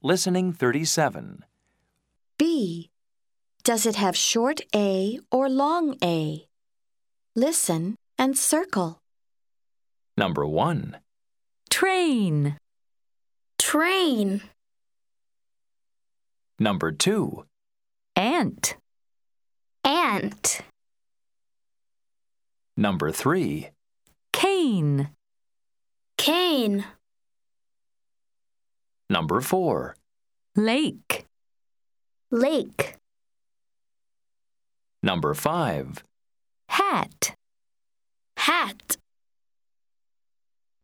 Listening 37. B. Does it have short A or long A? Listen and circle. Number 1. Train. Train. Number 2. Ant. Ant. Number 3. Cane. Cane. Number 4. Lake. Lake. Number 5. Hat. Hat.